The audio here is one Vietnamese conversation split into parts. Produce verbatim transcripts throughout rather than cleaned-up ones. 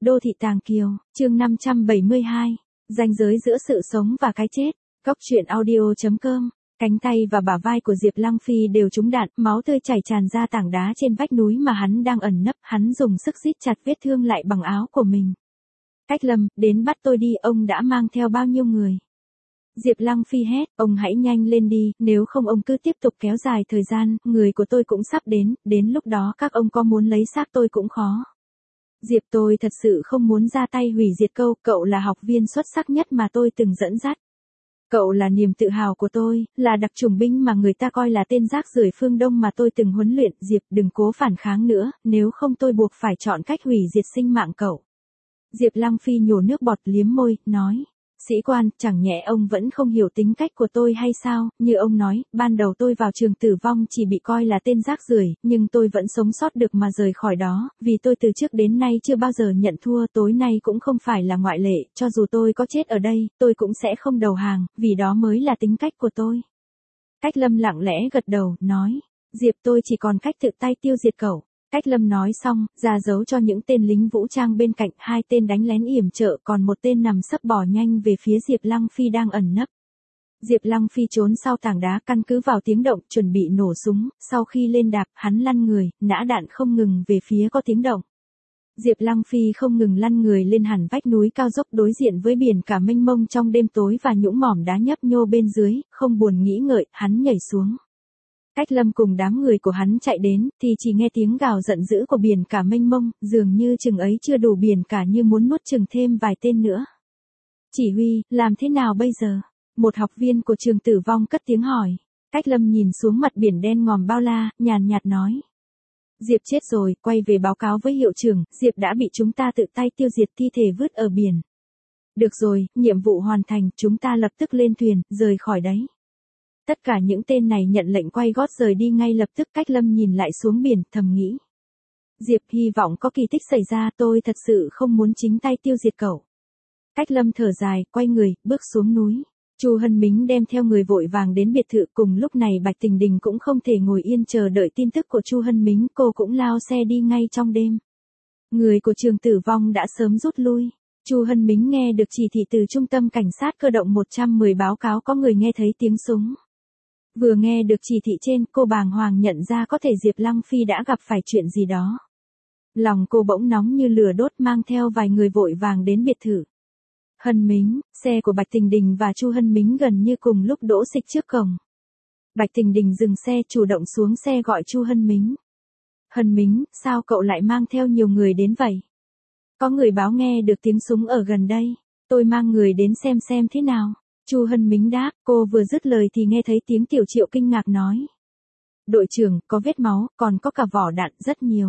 Đô thị Tàng Kiều, chương năm trăm bảy mươi hai, ranh giới giữa sự sống và cái chết. Cốc truyện audio chấm com. Cánh tay và bả vai của Diệp Lăng Phi đều trúng đạn, máu tươi chảy tràn ra tảng đá trên vách núi mà hắn đang ẩn nấp, hắn dùng sức siết chặt vết thương lại bằng áo của mình. Cách Lâm, đến bắt tôi đi, ông đã mang theo bao nhiêu người? Diệp Lăng Phi hét, ông hãy nhanh lên đi, nếu không ông cứ tiếp tục kéo dài thời gian, người của tôi cũng sắp đến, đến lúc đó các ông có muốn lấy xác tôi cũng khó. Diệp, tôi thật sự không muốn ra tay hủy diệt câu, cậu là học viên xuất sắc nhất mà tôi từng dẫn dắt. Cậu là niềm tự hào của tôi, là đặc chủng binh mà người ta coi là tên rác rưởi phương Đông mà tôi từng huấn luyện. Diệp, đừng cố phản kháng nữa, nếu không tôi buộc phải chọn cách hủy diệt sinh mạng cậu. Diệp Lăng Phi nhổ nước bọt liếm môi, nói. Sĩ quan, chẳng nhẽ ông vẫn không hiểu tính cách của tôi hay sao? Như ông nói, ban đầu tôi vào trường tử vong chỉ bị coi là tên rác rưởi, nhưng tôi vẫn sống sót được mà rời khỏi đó, vì tôi từ trước đến nay chưa bao giờ nhận thua, tối nay cũng không phải là ngoại lệ, cho dù tôi có chết ở đây, tôi cũng sẽ không đầu hàng, vì đó mới là tính cách của tôi. Cách Lâm lặng lẽ gật đầu, nói, Diệp, tôi chỉ còn cách tự tay tiêu diệt cậu. Cách Lâm nói xong, ra dấu cho những tên lính vũ trang bên cạnh, hai tên đánh lén yểm trợ, còn một tên nằm sấp bò nhanh về phía Diệp Lăng Phi đang ẩn nấp. Diệp Lăng Phi trốn sau tảng đá, căn cứ vào tiếng động, chuẩn bị nổ súng, sau khi lên đạp, hắn lăn người, nã đạn không ngừng về phía có tiếng động. Diệp Lăng Phi không ngừng lăn người lên hẳn vách núi cao dốc đối diện với biển cả mênh mông trong đêm tối và nhũng mỏm đá nhấp nhô bên dưới, không buồn nghĩ ngợi, hắn nhảy xuống. Cách Lâm cùng đám người của hắn chạy đến, thì chỉ nghe tiếng gào giận dữ của biển cả mênh mông, dường như chừng ấy chưa đủ biển cả như muốn nuốt chừng thêm vài tên nữa. Chỉ huy, làm thế nào bây giờ? Một học viên của trường tử vong cất tiếng hỏi. Cách Lâm nhìn xuống mặt biển đen ngòm bao la, nhàn nhạt nói. Diệp chết rồi, quay về báo cáo với hiệu trưởng, Diệp đã bị chúng ta tự tay tiêu diệt, thi thể vứt ở biển. Được rồi, nhiệm vụ hoàn thành, chúng ta lập tức lên thuyền, rời khỏi đấy. Tất cả những tên này nhận lệnh quay gót rời đi ngay lập tức. Cách Lâm nhìn lại xuống biển, thầm nghĩ. Diệp, hy vọng có kỳ tích xảy ra, tôi thật sự không muốn chính tay tiêu diệt cậu. Cách Lâm thở dài, quay người, bước xuống núi. Chu Hân Mính đem theo người vội vàng đến biệt thự, cùng lúc này Bạch Tình Đình cũng không thể ngồi yên chờ đợi tin tức của Chu Hân Mính, cô cũng lao xe đi ngay trong đêm. Người của trường tử vong đã sớm rút lui. Chu Hân Mính nghe được chỉ thị từ trung tâm cảnh sát cơ động một trăm mười báo cáo có người nghe thấy tiếng súng. Vừa nghe được chỉ thị trên, cô bàng hoàng nhận ra có thể Diệp Lăng Phi đã gặp phải chuyện gì đó. Lòng cô bỗng nóng như lửa đốt, mang theo vài người vội vàng đến biệt thự. Hân Mính, xe của Bạch Tình Đình và Chu Hân Mính gần như cùng lúc đỗ xịch trước cổng. Bạch Tình Đình dừng xe, chủ động xuống xe gọi Chu Hân Mính. Hân Mính, sao cậu lại mang theo nhiều người đến vậy? Có người báo nghe được tiếng súng ở gần đây, tôi mang người đến xem xem thế nào. Chu Hân Mính đáp, cô vừa dứt lời thì nghe thấy tiếng Tiểu Triệu kinh ngạc nói. Đội trưởng, có vết máu, còn có cả vỏ đạn rất nhiều.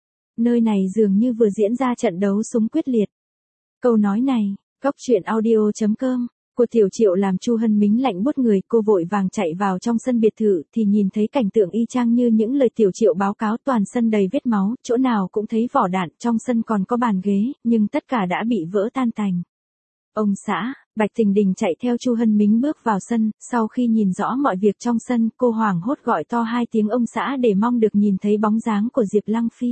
Nơi này dường như vừa diễn ra trận đấu súng quyết liệt. Câu nói này, cốc truyện audio chấm com, của Tiểu Triệu làm Chu Hân Mính lạnh buốt người, cô vội vàng chạy vào trong sân biệt thự thì nhìn thấy cảnh tượng y chang như những lời Tiểu Triệu báo cáo, toàn sân đầy vết máu, chỗ nào cũng thấy vỏ đạn, trong sân còn có bàn ghế, nhưng tất cả đã bị vỡ tan tành. Ông xã, Bạch Tình Đình chạy theo Chu Hân Mính bước vào sân, sau khi nhìn rõ mọi việc trong sân, cô hoảng hốt gọi to hai tiếng ông xã để mong được nhìn thấy bóng dáng của Diệp Lăng Phi.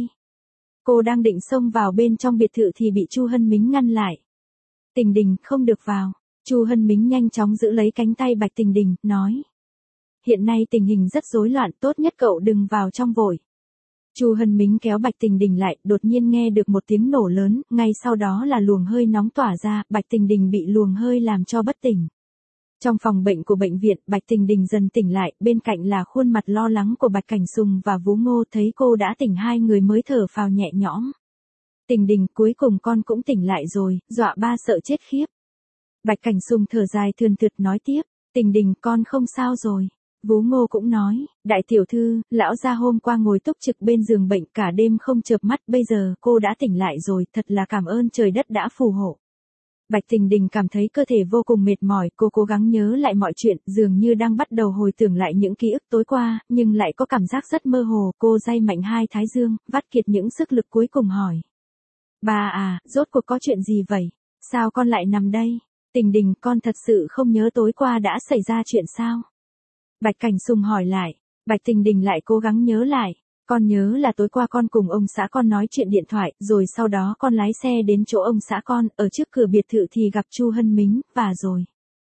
Cô đang định xông vào bên trong biệt thự thì bị Chu Hân Mính ngăn lại. Tình Đình, không được vào. Chu Hân Mính nhanh chóng giữ lấy cánh tay Bạch Tình Đình, nói. Hiện nay tình hình rất rối loạn, tốt nhất cậu đừng vào trong vội. Chu Hân Mính kéo Bạch Tình Đình lại, đột nhiên nghe được một tiếng nổ lớn, ngay sau đó là luồng hơi nóng tỏa ra, Bạch Tình Đình bị luồng hơi làm cho bất tỉnh. Trong phòng bệnh của bệnh viện, Bạch Tình Đình dần tỉnh lại, bên cạnh là khuôn mặt lo lắng của Bạch Cảnh Sùng và Vú Ngô, thấy cô đã tỉnh hai người mới thở phào nhẹ nhõm. Tình Đình, cuối cùng con cũng tỉnh lại rồi, dọa ba sợ chết khiếp. Bạch Cảnh Sùng thở dài thườn thượt nói tiếp, Tình Đình, con không sao rồi. Vú Ngô cũng nói, đại tiểu thư, lão gia hôm qua ngồi túc trực bên giường bệnh cả đêm không chợp mắt, bây giờ cô đã tỉnh lại rồi, thật là cảm ơn trời đất đã phù hộ. Bạch Tình Đình cảm thấy cơ thể vô cùng mệt mỏi, cô cố gắng nhớ lại mọi chuyện, dường như đang bắt đầu hồi tưởng lại những ký ức tối qua, nhưng lại có cảm giác rất mơ hồ, cô day mạnh hai thái dương, vắt kiệt những sức lực cuối cùng hỏi. Bà à, rốt cuộc có chuyện gì vậy? Sao con lại nằm đây? Tình Đình, con thật sự không nhớ tối qua đã xảy ra chuyện sao? Bạch Cảnh Sùng hỏi lại, Bạch Tình Đình lại cố gắng nhớ lại. Con nhớ là tối qua con cùng ông xã con nói chuyện điện thoại, rồi sau đó con lái xe đến chỗ ông xã con, ở trước cửa biệt thự thì gặp Chu Hân Mính, và rồi.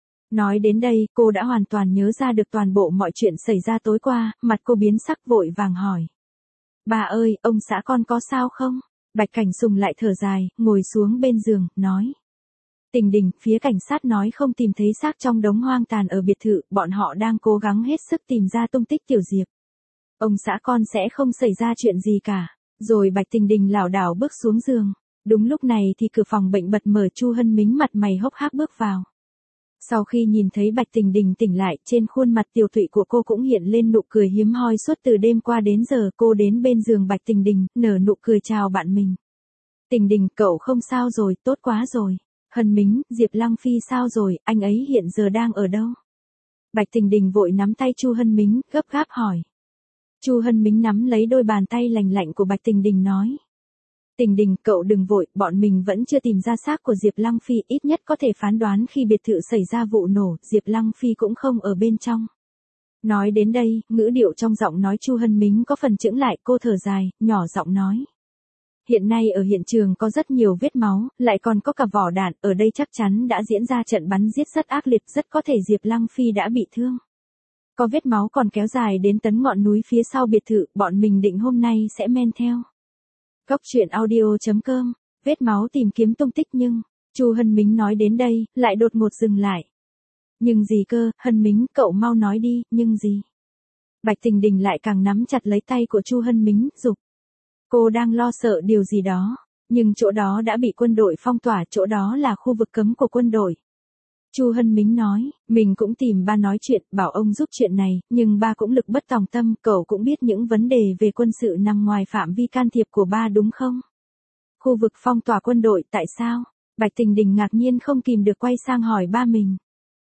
Nói đến đây, cô đã hoàn toàn nhớ ra được toàn bộ mọi chuyện xảy ra tối qua, mặt cô biến sắc vội vàng hỏi. Bà ơi, ông xã con có sao không? Bạch Cảnh Sùng lại thở dài, ngồi xuống bên giường, nói. Tình Đình, phía cảnh sát nói không tìm thấy xác trong đống hoang tàn ở biệt thự, bọn họ đang cố gắng hết sức tìm ra tung tích Tiểu Diệp. Ông xã con sẽ không xảy ra chuyện gì cả. Rồi Bạch Tình Đình lảo đảo bước xuống giường. Đúng lúc này thì cửa phòng bệnh bật mở, Chu Hân Mính mặt mày hốc hác bước vào. Sau khi nhìn thấy Bạch Tình Đình tỉnh lại, trên khuôn mặt tiều tụy của cô cũng hiện lên nụ cười hiếm hoi. Suốt từ đêm qua đến giờ, cô đến bên giường Bạch Tình Đình, nở nụ cười chào bạn mình. Tình Đình, cậu không sao rồi, tốt quá rồi. Hân Mính, Diệp Lăng Phi sao rồi, anh ấy hiện giờ đang ở đâu? Bạch Tình Đình vội nắm tay Chu Hân Mính, gấp gáp hỏi. Chu Hân Mính nắm lấy đôi bàn tay lành lạnh của Bạch Tình Đình nói. Tình Đình, cậu đừng vội, bọn mình vẫn chưa tìm ra xác của Diệp Lăng Phi, ít nhất có thể phán đoán khi biệt thự xảy ra vụ nổ, Diệp Lăng Phi cũng không ở bên trong. Nói đến đây, ngữ điệu trong giọng nói Chu Hân Mính có phần chững lại, cô thở dài, nhỏ giọng nói. Hiện nay ở hiện trường có rất nhiều vết máu, lại còn có cả vỏ đạn, ở đây chắc chắn đã diễn ra trận bắn giết rất ác liệt, rất có thể Diệp Lăng Phi đã bị thương. Có vết máu còn kéo dài đến tấn ngọn núi phía sau biệt thự, bọn mình định hôm nay sẽ men theo. Cốc truyện audio chấm com, vết máu tìm kiếm tung tích nhưng, Chu Hân Mính nói đến đây, lại đột ngột dừng lại. Nhưng gì cơ, Hân Mính, cậu mau nói đi, nhưng gì? Bạch Tình Đình lại càng nắm chặt lấy tay của Chu Hân Mính, giục. Cô đang lo sợ điều gì đó, nhưng chỗ đó đã bị quân đội phong tỏa, chỗ đó là khu vực cấm của quân đội. Chu Hân Mính nói, mình cũng tìm ba nói chuyện, bảo ông giúp chuyện này, nhưng ba cũng lực bất tòng tâm, cậu cũng biết những vấn đề về quân sự nằm ngoài phạm vi can thiệp của ba đúng không? Khu vực phong tỏa quân đội, tại sao? Bạch Tình Đình ngạc nhiên không kìm được quay sang hỏi ba mình.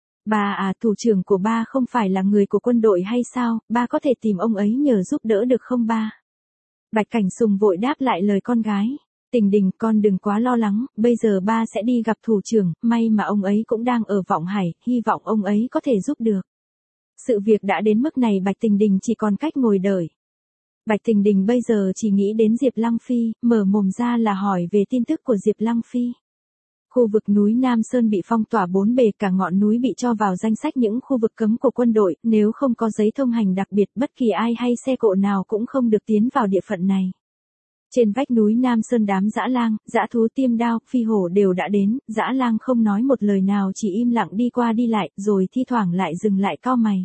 Ba à, thủ trưởng của ba không phải là người của quân đội hay sao, ba có thể tìm ông ấy nhờ giúp đỡ được không ba? Bạch Cảnh Sùng vội đáp lại lời con gái. Tình Đình, con đừng quá lo lắng, bây giờ ba sẽ đi gặp thủ trưởng, may mà ông ấy cũng đang ở Vọng Hải, hy vọng ông ấy có thể giúp được. Sự việc đã đến mức này, Bạch Tình Đình chỉ còn cách ngồi đợi. Bạch Tình Đình bây giờ chỉ nghĩ đến Diệp Lăng Phi, mở mồm ra là hỏi về tin tức của Diệp Lăng Phi. Khu vực núi Nam Sơn bị phong tỏa bốn bề, cả ngọn núi bị cho vào danh sách những khu vực cấm của quân đội, nếu không có giấy thông hành đặc biệt, bất kỳ ai hay xe cộ nào cũng không được tiến vào địa phận này. Trên vách núi Nam Sơn đám dã lang, dã thú Tiêm Đao, Phi Hổ đều đã đến, dã lang không nói một lời nào, chỉ im lặng đi qua đi lại, rồi thi thoảng lại dừng lại cau mày.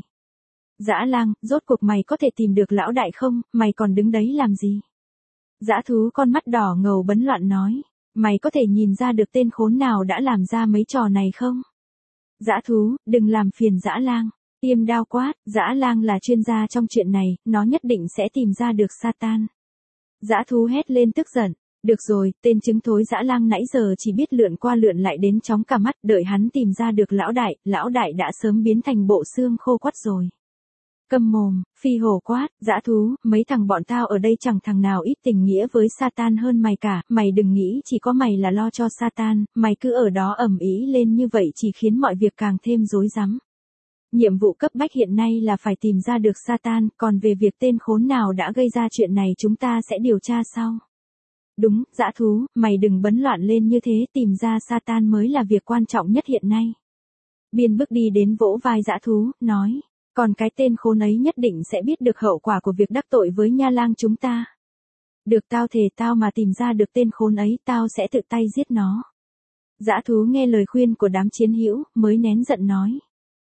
Dã lang, rốt cuộc mày có thể tìm được lão đại không, mày còn đứng đấy làm gì? Dã thú con mắt đỏ ngầu bấn loạn nói, mày có thể nhìn ra được tên khốn nào đã làm ra mấy trò này không? Dã thú, đừng làm phiền dã lang. Tiêm Đao quát, dã lang là chuyên gia trong chuyện này, nó nhất định sẽ tìm ra được Satan. Dã thú hét lên tức giận, được rồi, tên trứng thối dã lang nãy giờ chỉ biết lượn qua lượn lại đến chóng cả mắt, đợi hắn tìm ra được lão đại, lão đại đã sớm biến thành bộ xương khô quắt rồi. Câm mồm, Phi Hổ quát, dã thú, mấy thằng bọn tao ở đây chẳng thằng nào ít tình nghĩa với Satan hơn mày cả, mày đừng nghĩ chỉ có mày là lo cho Satan, mày cứ ở đó ầm ĩ lên như vậy chỉ khiến mọi việc càng thêm rối rắm. Nhiệm vụ cấp bách hiện nay là phải tìm ra được Satan, còn về việc tên khốn nào đã gây ra chuyện này chúng ta sẽ điều tra sau. Đúng, dã thú, mày đừng bấn loạn lên như thế, tìm ra Satan mới là việc quan trọng nhất hiện nay. Biên bước đi đến vỗ vai dã thú, nói, còn cái tên khốn ấy nhất định sẽ biết được hậu quả của việc đắc tội với Nha Lang chúng ta. Được, tao thề tao mà tìm ra được tên khốn ấy, tao sẽ tự tay giết nó. Dã thú nghe lời khuyên của đám chiến hữu, mới nén giận nói.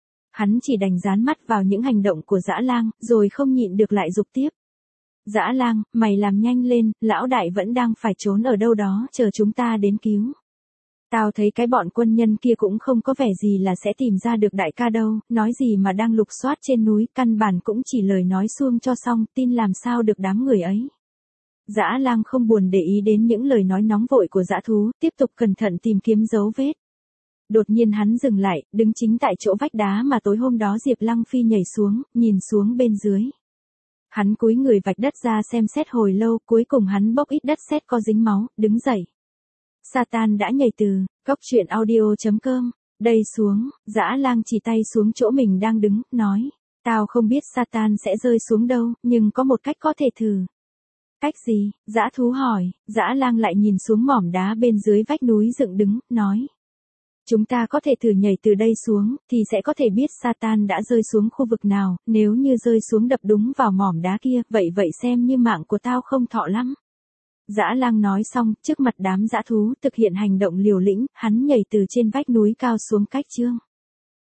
Hắn chỉ đành dán mắt vào những hành động của dã lang, rồi không nhịn được lại giục tiếp. Dã lang, mày làm nhanh lên, lão đại vẫn đang phải trốn ở đâu đó, chờ chúng ta đến cứu. Tao thấy cái bọn quân nhân kia cũng không có vẻ gì là sẽ tìm ra được đại ca đâu, nói gì mà đang lục soát trên núi, căn bản cũng chỉ lời nói suông cho xong, tin làm sao được đám người ấy. Dã lang không buồn để ý đến những lời nói nóng vội của dã thú, tiếp tục cẩn thận tìm kiếm dấu vết. Đột nhiên hắn dừng lại, đứng chính tại chỗ vách đá mà tối hôm đó Diệp Lăng Phi nhảy xuống, nhìn xuống bên dưới. Hắn cúi người vạch đất ra xem xét hồi lâu, cuối cùng hắn bốc ít đất sét có dính máu, đứng dậy. Satan đã nhảy từ, cốc truyện audio chấm com, đây xuống, dã lang chỉ tay xuống chỗ mình đang đứng, nói, tao không biết Satan sẽ rơi xuống đâu, nhưng có một cách có thể thử. Cách gì? Dã thú hỏi, Dã Lang lại nhìn xuống mỏm đá bên dưới vách núi dựng đứng, nói. Chúng ta có thể thử nhảy từ đây xuống, thì sẽ có thể biết Satan đã rơi xuống khu vực nào, nếu như rơi xuống đập đúng vào mỏm đá kia, vậy vậy xem như mạng của tao không thọ lắm. Dã Lang nói xong, trước mặt đám dã thú thực hiện hành động liều lĩnh, hắn nhảy từ trên vách núi cao xuống cách Trương